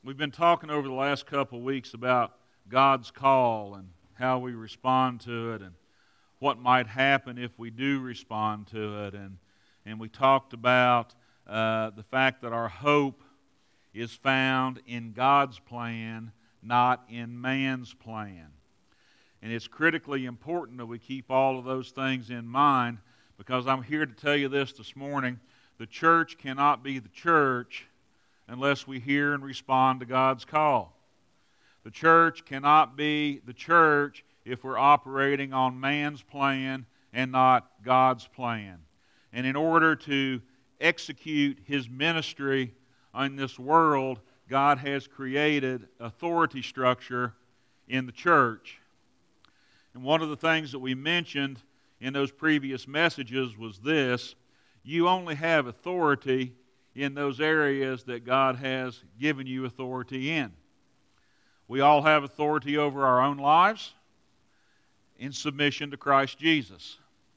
We've been talking over the last couple of weeks about God's call and how we respond to it and what might happen if we do respond to it. And we talked about the fact that our hope is found in God's plan, not in man's plan. And it's critically important that we keep all of those things in mind, because I'm here to tell you this morning. The church cannot be the church unless we hear and respond to God's call. The church cannot be the church if we're operating on man's plan and not God's plan. And in order to execute His ministry in this world, God has created authority structure in the church. And one of the things that we mentioned in those previous messages was this: you only have authority in those areas that God has given you authority in. We all have authority over our own lives in submission to Christ Jesus.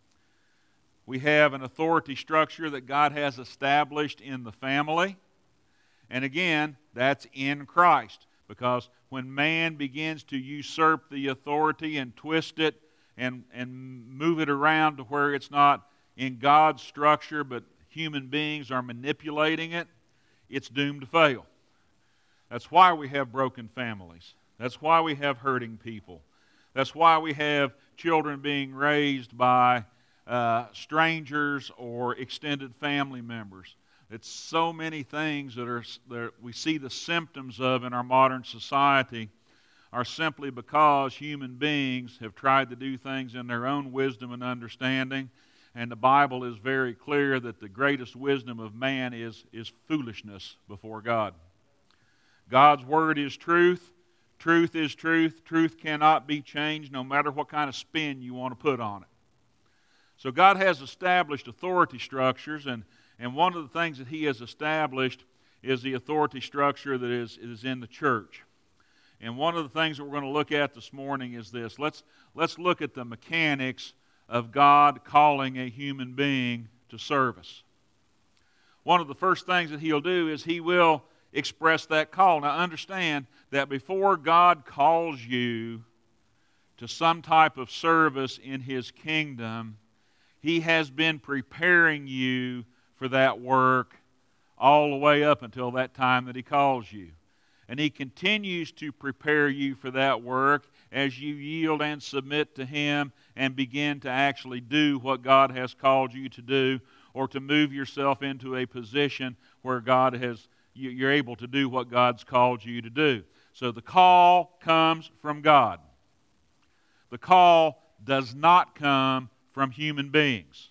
We have an authority structure that God has established in the family. And again, that's in Christ. Because when man begins to usurp the authority and twist it and move it around to where it's not in God's structure but human beings are manipulating it, it's doomed to fail. That's why we have broken families. That's why we have hurting people. That's why we have children being raised by strangers or extended family members. It's so many things that we see the symptoms of in our modern society are simply because human beings have tried to do things in their own wisdom and understanding. And the Bible is very clear that the greatest wisdom of man is foolishness before God. God's Word is truth. Truth is truth. Truth cannot be changed no matter what kind of spin you want to put on it. So God has established authority structures, and one of the things that He has established is the authority structure that is in the church. And one of the things that we're going to look at this morning is this. Let's look at the mechanics of God calling a human being to service. One of the first things that He'll do is He will express that call. Now understand that before God calls you to some type of service in His kingdom, He has been preparing you for that work all the way up until that time that He calls you. And He continues to prepare you for that work as you yield and submit to Him and begin to actually do what God has called you to do, or to move yourself into a position where you're able to do what God's called you to do. So the call comes from God. The call does not come from human beings.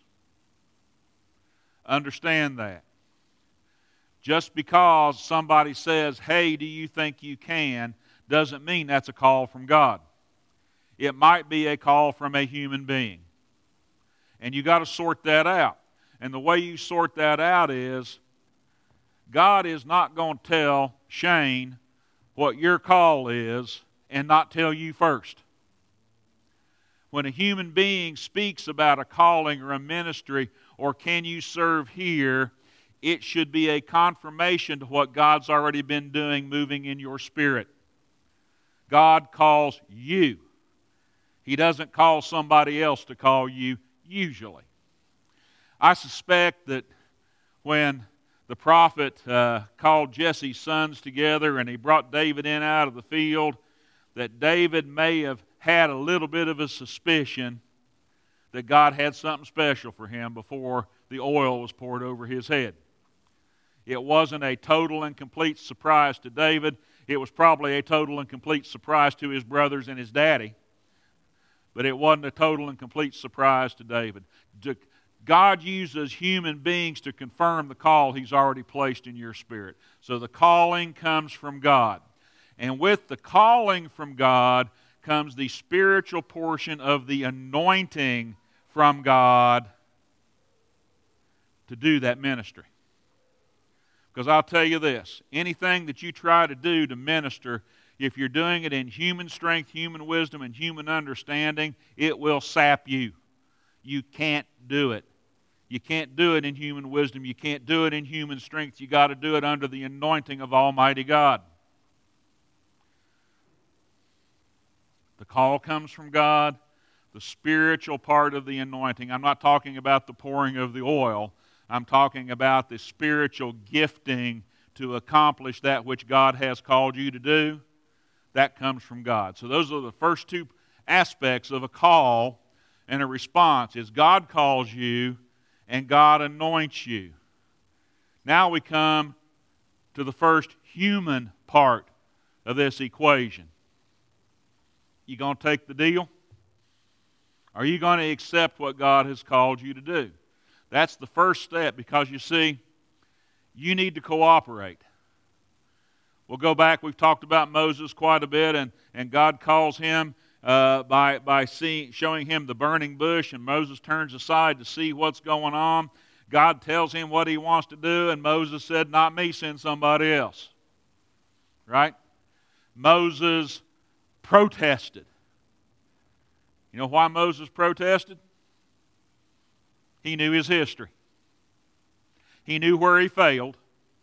Understand that. Just because somebody says, "Hey, do you think you can?" doesn't mean that's a call from God. It might be a call from a human being. And you got to sort that out. And the way you sort that out is, God is not going to tell Shane what your call is and not tell you first. When a human being speaks about a calling or a ministry, or can you serve here, it should be a confirmation to what God's already been doing, moving in your spirit. God calls you. He doesn't call somebody else to call you, usually. I suspect that when the prophet called Jesse's sons together and he brought David in out of the field, that David may have had a little bit of a suspicion that God had something special for him before the oil was poured over his head. It wasn't a total and complete surprise to David. It was probably a total and complete surprise to his brothers and his daddy. But it wasn't a total and complete surprise to David. God uses human beings to confirm the call He's already placed in your spirit. So the calling comes from God. And with the calling from God comes the spiritual portion of the anointing from God to do that ministry. Because I'll tell you this, anything that you try to do to minister, if you're doing it in human strength, human wisdom, and human understanding, it will sap you. You can't do it. You can't do it in human wisdom. You can't do it in human strength. You got to do it under the anointing of Almighty God. The call comes from God. The spiritual part of the anointing, I'm not talking about the pouring of the oil. I'm talking about the spiritual gifting to accomplish that which God has called you to do. That comes from God. So those are the first two aspects of a call and a response. Is God calls you and God anoints you. Now we come to the first human part of this equation. You going to take the deal? Are you going to accept what God has called you to do? That's the first step, because you see, you need to cooperate. We'll go back. We've talked about Moses quite a bit, and God calls him by showing him the burning bush, and Moses turns aside to see what's going on. God tells him what he wants to do, and Moses said, "Not me, send somebody else." Right? Moses protested. You know why Moses protested? He knew his history. He knew where he failed.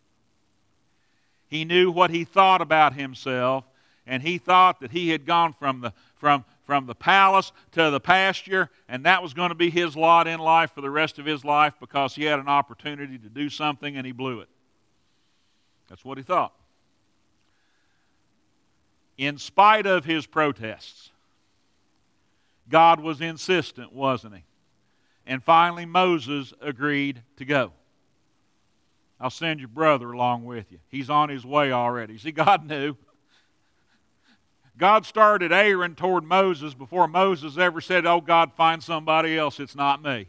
He knew what he thought about himself, and he thought that he had gone from the palace to the pasture, and that was going to be his lot in life for the rest of his life because he had an opportunity to do something and he blew it. That's what he thought. In spite of his protests, God was insistent, wasn't he? And finally Moses agreed to go. I'll send your brother along with you. He's on his way already. See, God knew. God started Aaron toward Moses before Moses ever said, "Oh, God, find somebody else. It's not me."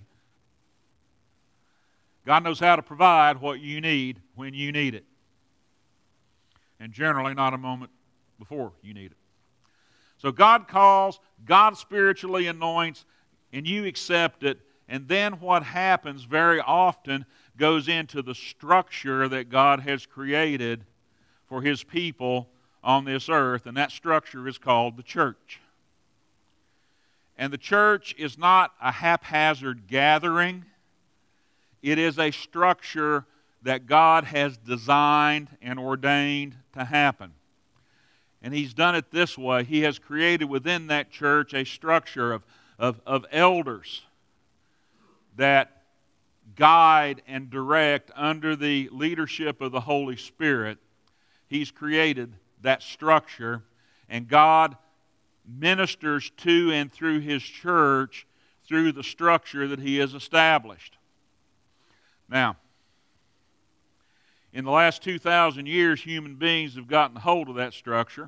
God knows how to provide what you need when you need it. And generally not a moment before you need it. So God calls, God spiritually anoints, and you accept it. And then what happens very often goes into the structure that God has created for His people on this earth, and that structure is called the church. And the church is not a haphazard gathering. It is a structure that God has designed and ordained to happen. And He's done it this way. He has created within that church a structure of elders that guide and direct under the leadership of the Holy Spirit. He's created that structure, and God ministers to and through His church through the structure that He has established. Now, in the last 2,000 years, human beings have gotten hold of that structure,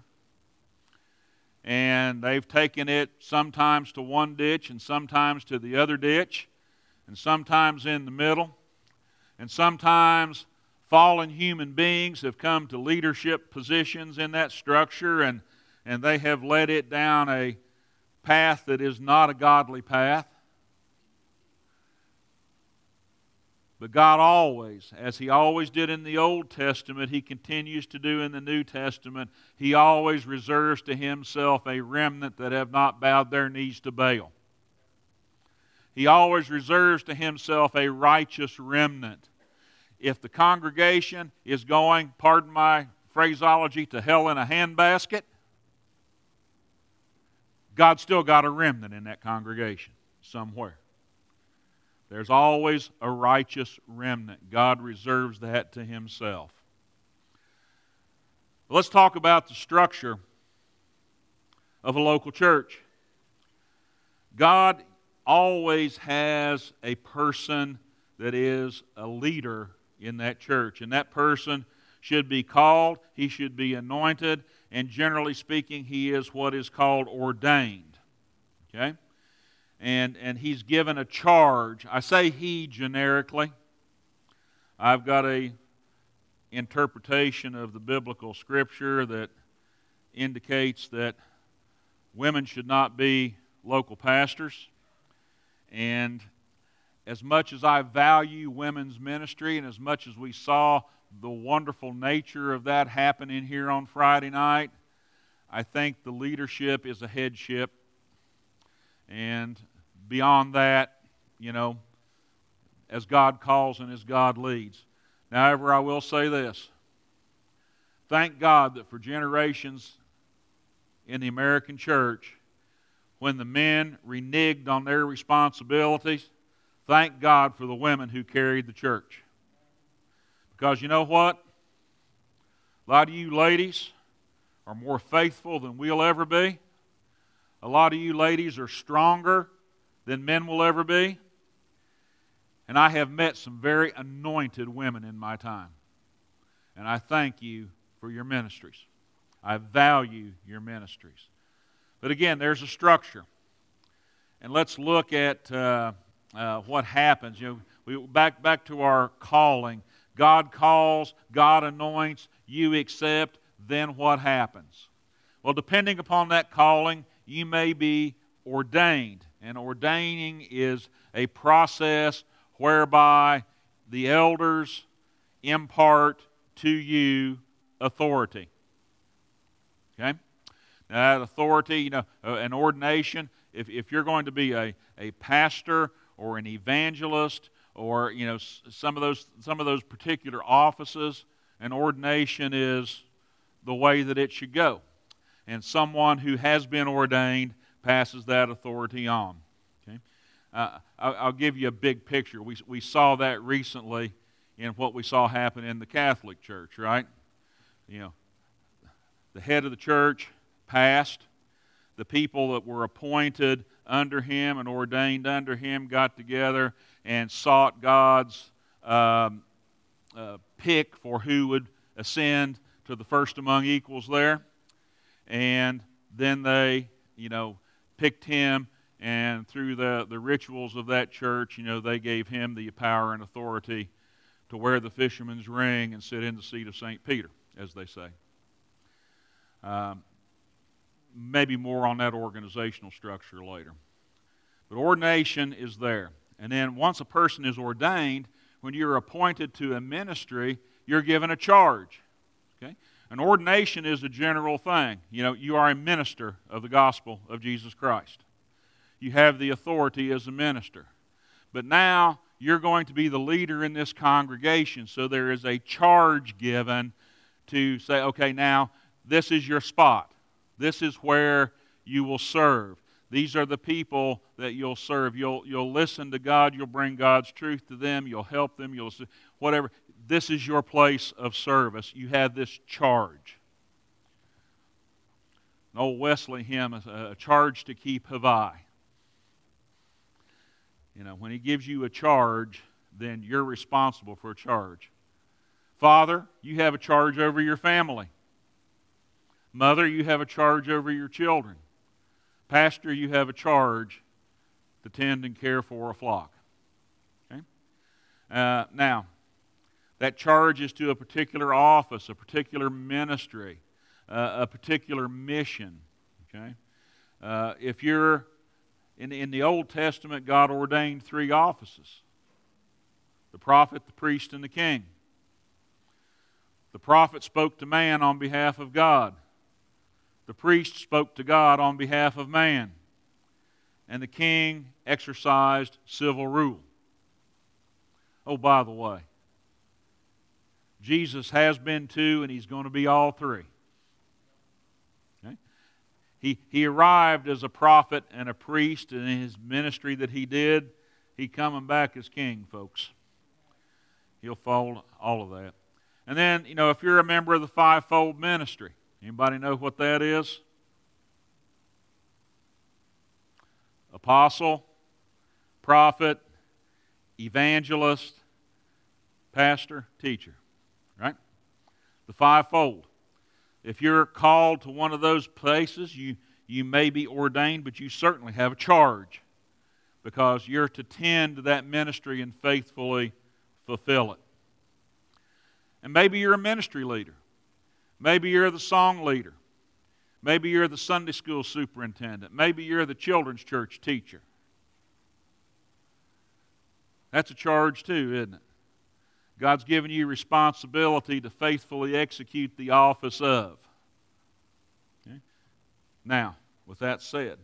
and they've taken it sometimes to one ditch and sometimes to the other ditch, and sometimes in the middle, and sometimes fallen human beings have come to leadership positions in that structure, and they have led it down a path that is not a godly path. But God always, as He always did in the Old Testament, He continues to do in the New Testament. He always reserves to Himself a remnant that have not bowed their knees to Baal. He always reserves to Himself a righteous remnant. If the congregation is going, pardon my phraseology, to hell in a handbasket, God's still got a remnant in that congregation somewhere. There's always a righteous remnant. God reserves that to Himself. Let's talk about the structure of a local church. God always has a person that is a leader in that church. And that person should be called, he should be anointed, and generally speaking, he is what is called ordained. Okay? And he's given a charge. I say he generically. I've got a interpretation of the biblical scripture that indicates that women should not be local pastors. And as much as I value women's ministry, and as much as we saw the wonderful nature of that happen in here on Friday night, I think the leadership is a headship. And beyond that, as God calls and as God leads. However, I will say this. Thank God that for generations in the American church, when the men reneged on their responsibilities, thank God for the women who carried the church. Because you know what? A lot of you ladies are more faithful than we'll ever be. A lot of you ladies are stronger than men will ever be. And I have met some very anointed women in my time. And I thank you for your ministries. I value your ministries. But again, there's a structure. And let's look at what happens. Back to our calling. God calls, God anoints, you accept, then what happens? Well, depending upon that calling, you may be ordained. And ordaining is a process whereby the elders impart to you authority. Okay? Now, that authority, an ordination, if you're going to be a pastor or an evangelist or some of those particular offices, an ordination is the way that it should go. And someone who has been ordained passes that authority on. Okay? I'll give you a big picture. We saw that recently in what we saw happen in the Catholic Church, right? The head of the church passed. The people that were appointed under him and ordained under him got together and sought God's pick for who would ascend to the first among equals there. And then they, picked him, and through the rituals of that church, they gave him the power and authority to wear the fisherman's ring and sit in the seat of St. Peter, as they say. Maybe more on that organizational structure later. But ordination is there. And then once a person is ordained, when you're appointed to a ministry, you're given a charge. Okay? An ordination is a general thing. You are a minister of the gospel of Jesus Christ. You have the authority as a minister. But now you're going to be the leader in this congregation, so there is a charge given to say, okay, now this is your spot. This is where you will serve. These are the people that you'll serve. You'll listen to God. You'll bring God's truth to them. You'll help them. Whatever. This is your place of service. You have this charge. An old Wesley hymn, a charge to keep have I. When he gives you a charge, then you're responsible for a charge. Father, you have a charge over your family. Mother, you have a charge over your children. Pastor, you have a charge to tend and care for a flock. Okay? Now, that charge is to a particular office, a particular ministry, a particular mission. Okay? If you're in the Old Testament, God ordained 3 offices: the prophet, the priest, and the king. The prophet spoke to man on behalf of God. The priest spoke to God on behalf of man. And the king exercised civil rule. Oh, by the way, Jesus has been 2, and he's going to be all 3. Okay? He arrived as a prophet and a priest, and in his ministry that he did, he's coming back as king, folks. He'll fold all of that. And then, if you're a member of the fivefold ministry, anybody know what that is? Apostle, prophet, evangelist, pastor, teacher. Right? The fivefold. If you're called to one of those places, you may be ordained, but you certainly have a charge, because you're to tend to that ministry and faithfully fulfill it. And maybe you're a ministry leader. Maybe you're the song leader. Maybe you're the Sunday school superintendent. Maybe you're the children's church teacher. That's a charge too, isn't it? God's given you responsibility to faithfully execute the office of. Okay? Now, with that said,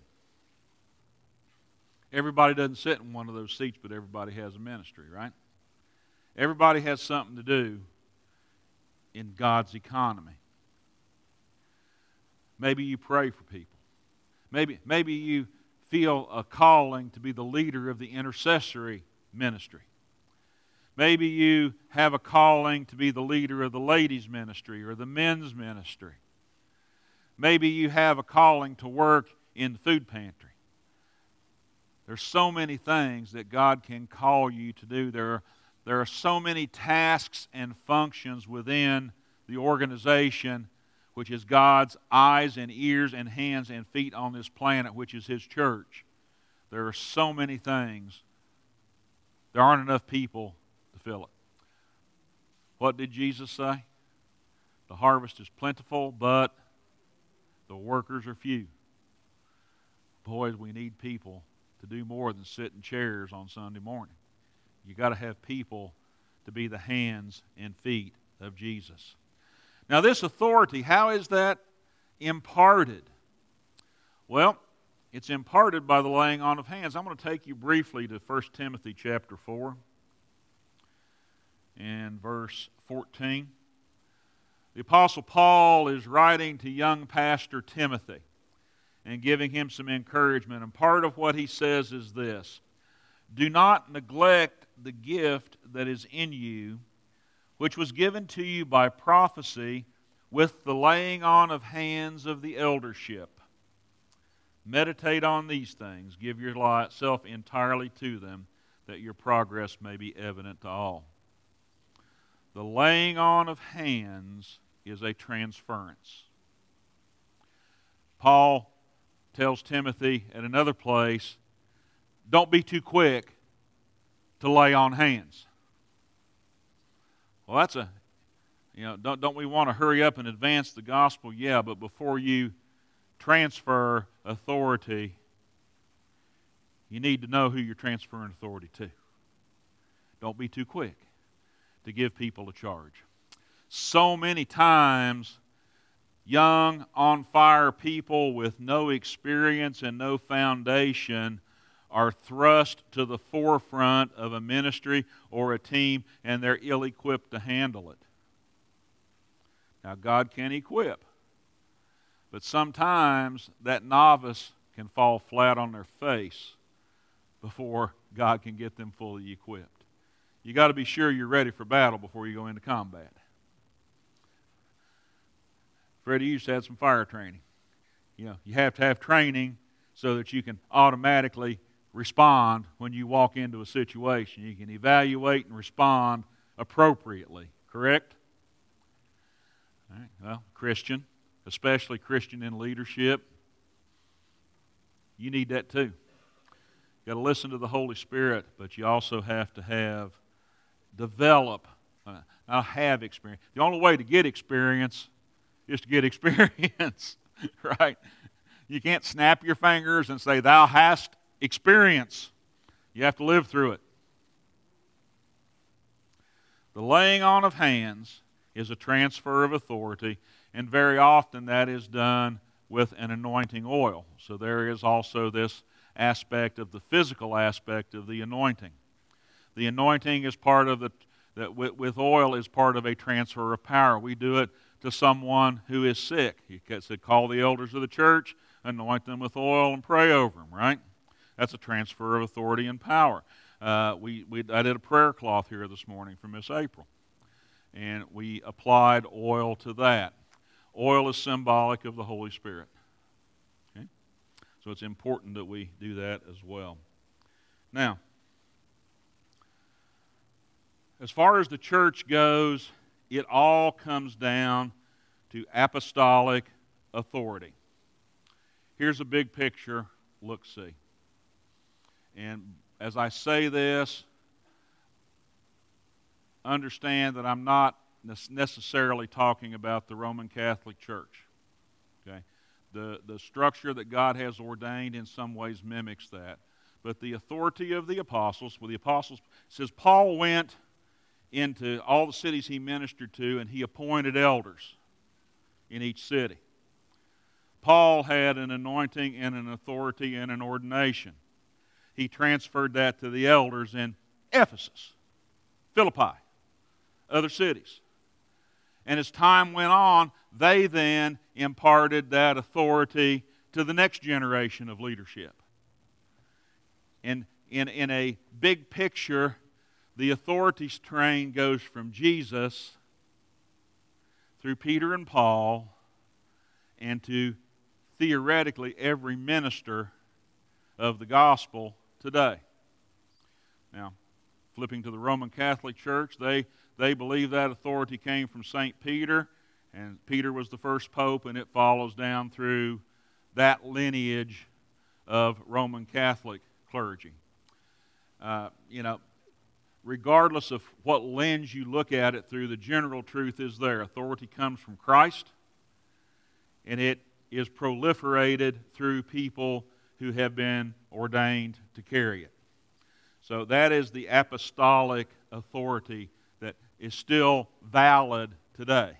everybody doesn't sit in one of those seats, but everybody has a ministry, right? Everybody has something to do in God's economy. Maybe you pray for people. Maybe you feel a calling to be the leader of the intercessory ministry. Maybe you have a calling to be the leader of the ladies' ministry or the men's ministry. Maybe you have a calling to work in the food pantry. There's so many things that God can call you to do. There are so many tasks and functions within the organization, which is God's eyes and ears and hands and feet on this planet, which is His church. There are so many things. There aren't enough people to fill it. What did Jesus say? The harvest is plentiful, but the workers are few. Boys, we need people to do more than sit in chairs on Sunday morning. You've got to have people to be the hands and feet of Jesus. Now this authority, how is that imparted? Well, it's imparted by the laying on of hands. I'm going to take you briefly to 1 Timothy chapter 4 and verse 14. The Apostle Paul is writing to young pastor Timothy and giving him some encouragement. And part of what he says is this: do not neglect the gift that is in you, which was given to you by prophecy with the laying on of hands of the eldership. Meditate on these things. Give yourself entirely to them, that your progress may be evident to all. The laying on of hands is a transference. Paul tells Timothy at another place, don't be too quick to lay on hands. Well, that's don't we want to hurry up and advance the gospel? Yeah, but before you transfer authority, you need to know who you're transferring authority to. Don't be too quick to give people a charge. So many times, young, on-fire people with no experience and no foundation are thrust to the forefront of a ministry or a team, and they're ill-equipped to handle it. Now, God can equip, but sometimes that novice can fall flat on their face before God can get them fully equipped. You got to be sure you're ready for battle before you go into combat. Freddie used to have some fire training. You have to have training so that you can automatically respond when you walk into a situation. You can evaluate and respond appropriately, correct? All right. Well, Christian, especially Christian in leadership, you need that too. You've got to listen to the Holy Spirit, but you also have to develop, not have experience. The only way to get experience is to get experience, right? You can't snap your fingers and say, thou hast experience. You have to live through it. The laying on of hands is a transfer of authority, and very often that is done with an anointing oil. So there is also this aspect of the physical aspect of the anointing. The anointing is part of with oil is part of a transfer of power. We do it to someone who is sick. You said, call the elders of the church, anoint them with oil, and pray over them, right? That's a transfer of authority and power. I did a prayer cloth here this morning for Miss April, and we applied oil to that. Oil is symbolic of the Holy Spirit. Okay? So it's important that we do that as well. Now, as far as the church goes, it all comes down to apostolic authority. Here's a big picture. Look-see. And as I say this, understand that I'm not necessarily talking about the Roman Catholic Church. Okay? The structure that God has ordained in some ways mimics that. But the authority of the apostles, says Paul went into all the cities he ministered to, and he appointed elders in each city. Paul had an anointing and an authority and an ordination. He transferred that to the elders in Ephesus, Philippi, other cities. And as time went on, they then imparted that authority to the next generation of leadership. And in a big picture, the authorities train goes from Jesus through Peter and Paul and to theoretically every minister of the gospel today. Now, flipping to the Roman Catholic Church, they believe that authority came from St. Peter, and Peter was the first pope, and it follows down through that lineage of Roman Catholic clergy. Regardless of what lens you look at it through, the general truth is there. Authority comes from Christ, and it is proliferated through people who have been ordained to carry it. So that is the apostolic authority that is still valid today.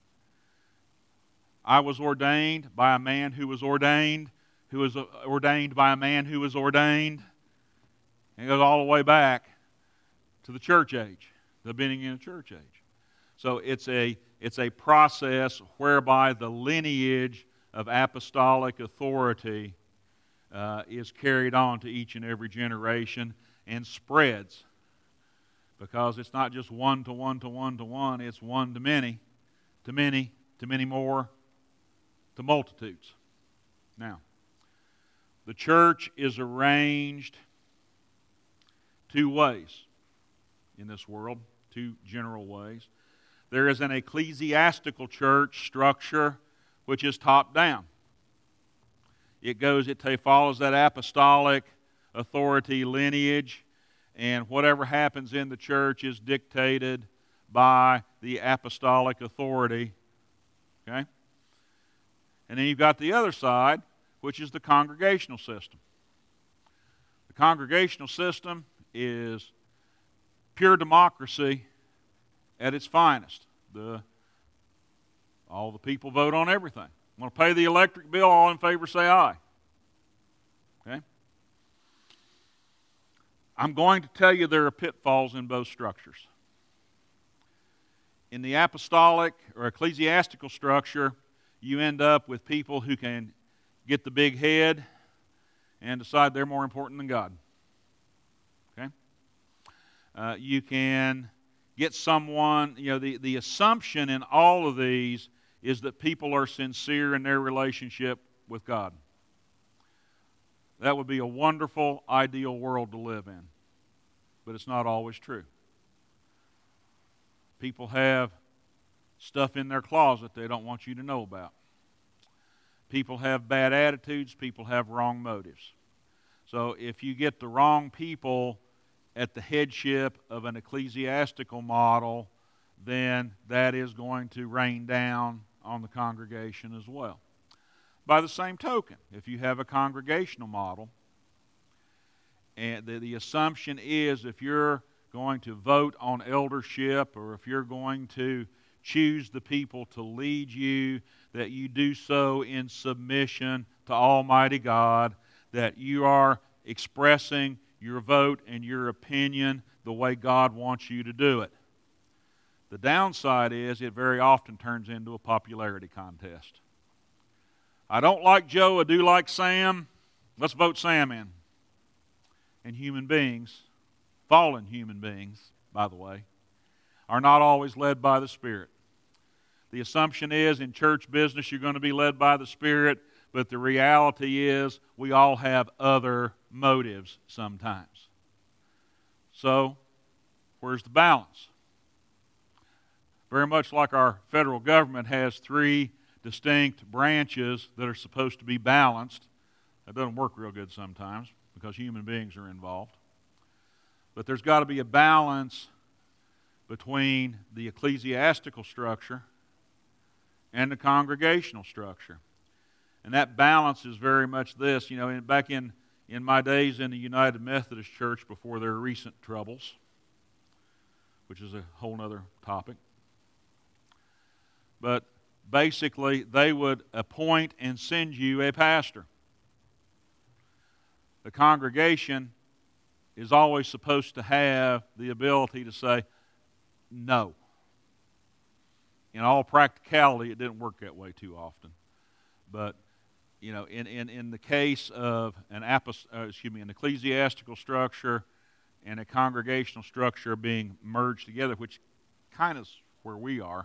I was ordained by a man who was ordained by a man who was ordained. And it goes all the way back to the church age, the beginning of the church age. So it's a process whereby the lineage of apostolic authority is carried on to each and every generation and spreads, because it's not just one to one to one to one, it's one to many, to many, to many more, to multitudes. Now, the church is arranged two ways in this world, two general ways. There is an ecclesiastical church structure which is top down. It follows that apostolic authority lineage, and whatever happens in the church is dictated by the apostolic authority. Okay? And then you've got the other side, which is the congregational system. The congregational system is pure democracy at its finest. All the people vote on everything. Want to pay the electric bill? All in favor say aye. Okay? I'm going to tell you there are pitfalls in both structures. In the apostolic or ecclesiastical structure, you end up with people who can get the big head and decide they're more important than God. Okay? You can get someone, the assumption in all of these is that people are sincere in their relationship with God. That would be a wonderful, ideal world to live in. But it's not always true. People have stuff in their closet they don't want you to know about. People have bad attitudes. People have wrong motives. So if you get the wrong people at the headship of an ecclesiastical model, then that is going to rain down on the congregation as well. By the same token, if you have a congregational model, and the assumption is if you're going to vote on eldership or if you're going to choose the people to lead you, that you do so in submission to Almighty God, that you are expressing your vote and your opinion the way God wants you to do it. The downside is it very often turns into a popularity contest. I don't like Joe, I do like Sam. Let's vote Sam in. And human beings, fallen human beings, by the way, are not always led by the Spirit. The assumption is in church business you're going to be led by the Spirit, but the reality is we all have other motives sometimes. So, where's the balance? Very much like our federal government has three distinct branches that are supposed to be balanced. That doesn't work real good sometimes because human beings are involved. But there's got to be a balance between the ecclesiastical structure and the congregational structure. And that balance is very much this. Back in my days in the United Methodist Church before their recent troubles, which is a whole other topic. But basically, they would appoint and send you a pastor. The congregation is always supposed to have the ability to say no. In all practicality, it didn't work that way too often. But in the case of an ecclesiastical structure and a congregational structure being merged together, which kind of is where we are.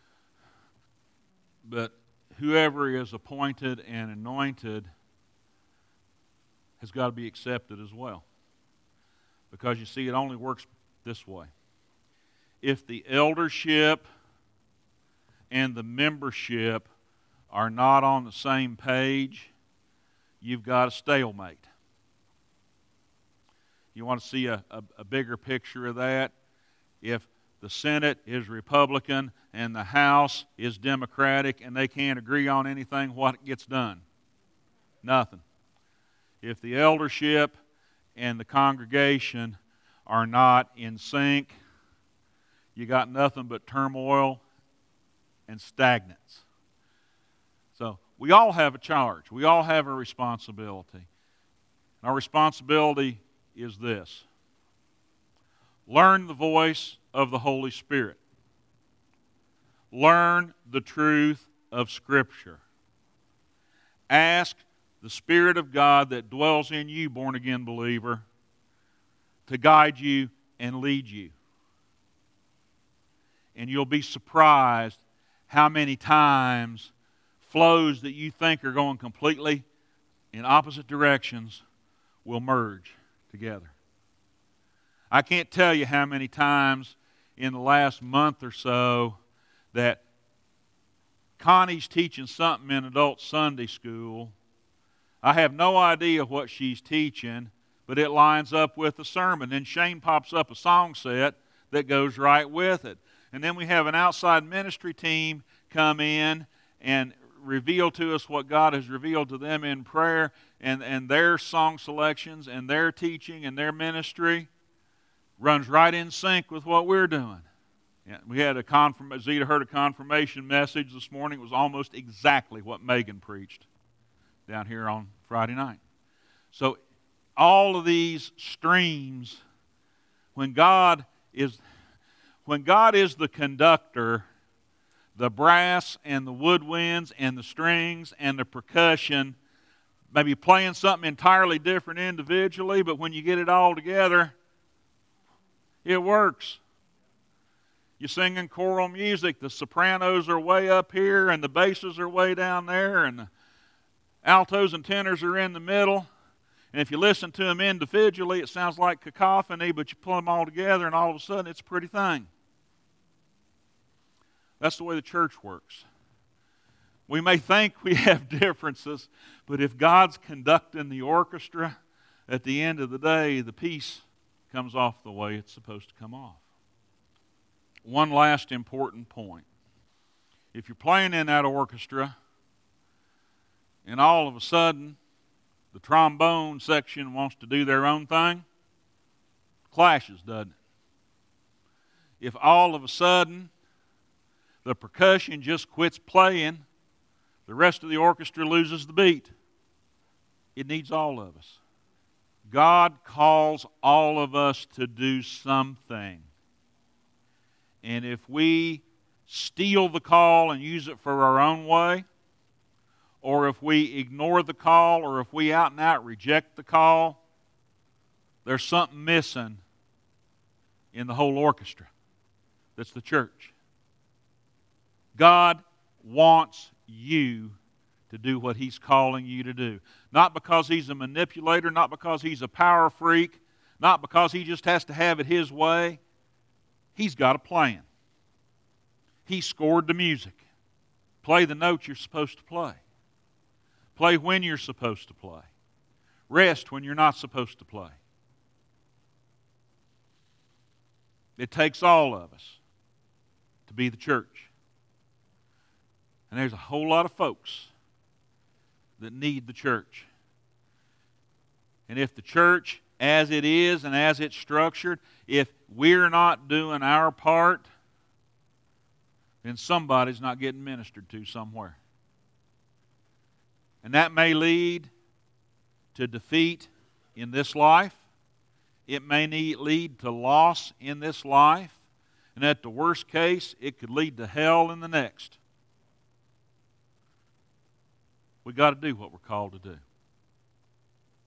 But whoever is appointed and anointed has got to be accepted as well. Because you see, it only works this way. If the eldership and the membership are not on the same page, you've got a stalemate. You want to see a bigger picture of that? If the Senate is Republican and the House is Democratic and they can't agree on anything, what gets done? Nothing. If the eldership and the congregation are not in sync, you got nothing but turmoil and stagnance. So we all have a charge. We all have a responsibility. Our responsibility is this: learn the voice of the Holy Spirit. Learn the truth of Scripture. Ask the Spirit of God that dwells in you, born-again believer, to guide you and lead you. And you'll be surprised how many times flows that you think are going completely in opposite directions will merge together. I can't tell you how many times in the last month or so that Connie's teaching something in adult Sunday school. I have no idea what she's teaching, but it lines up with the sermon. Then Shane pops up a song set that goes right with it. And then we have an outside ministry team come in and reveal to us what God has revealed to them in prayer, and their song selections and their teaching and their ministry runs right in sync with what we're doing. Yeah, we had Zeta heard a confirmation message this morning. It was almost exactly what Megan preached down here on Friday night. So all of these streams, when God is the conductor, the brass and the woodwinds and the strings and the percussion may be playing something entirely different individually, but when you get it all together, it works. You sing in choral music, the sopranos are way up here and the basses are way down there and the altos and tenors are in the middle. And if you listen to them individually, it sounds like cacophony, but you pull them all together and all of a sudden it's a pretty thing. That's the way the church works. We may think we have differences, but if God's conducting the orchestra, at the end of the day, the piece comes off the way it's supposed to come off. One last important point. If you're playing in that orchestra, and all of a sudden, the trombone section wants to do their own thing, clashes, doesn't it? If all of a sudden, the percussion just quits playing, the rest of the orchestra loses the beat. It needs all of us. God calls all of us to do something. And if we steal the call and use it for our own way, or if we ignore the call, or if we out and out reject the call, there's something missing in the whole orchestra. That's the church. God wants you to do what He's calling you to do. Not because He's a manipulator, not because He's a power freak, not because He just has to have it His way. He's got a plan. He scored the music. Play the notes you're supposed to play. Play when you're supposed to play. Rest when you're not supposed to play. It takes all of us to be the church. And there's a whole lot of folks that need the church. And if the church, as it is and as it's structured, if we're not doing our part, then somebody's not getting ministered to somewhere. And that may lead to defeat in this life. It may lead to loss in this life. And at the worst case, it could lead to hell in the next. we got to do what we're called to do.